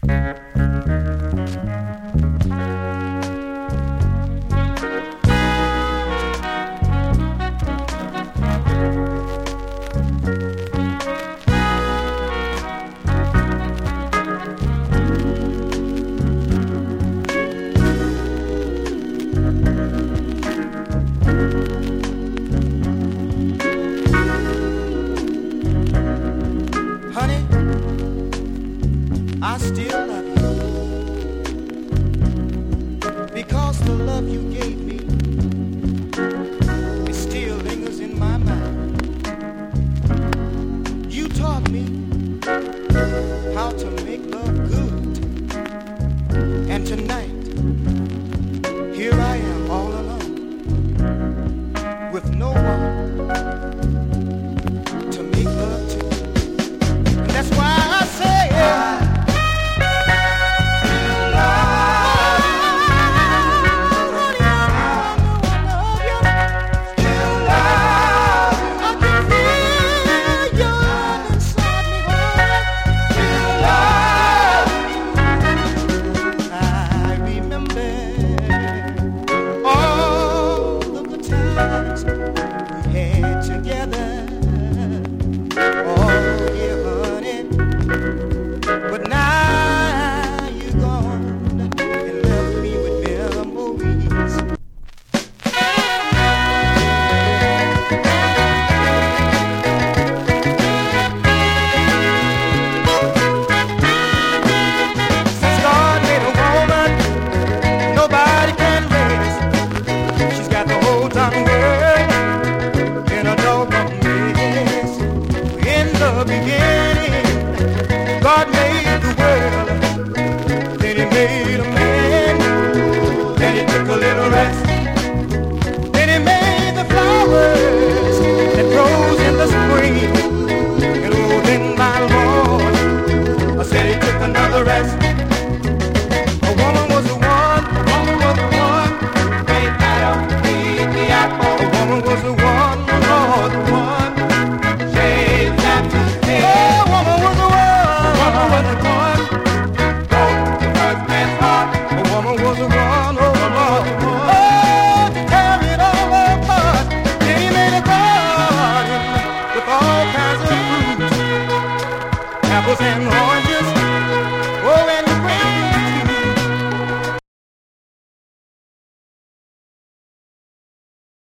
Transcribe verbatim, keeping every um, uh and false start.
I still love you because the love you gave me, it still lingers in my mind. You taught me how to make love good, and tonight here I am all alone with no one to make love to, and that's why I say I beginning, God made the world, then he made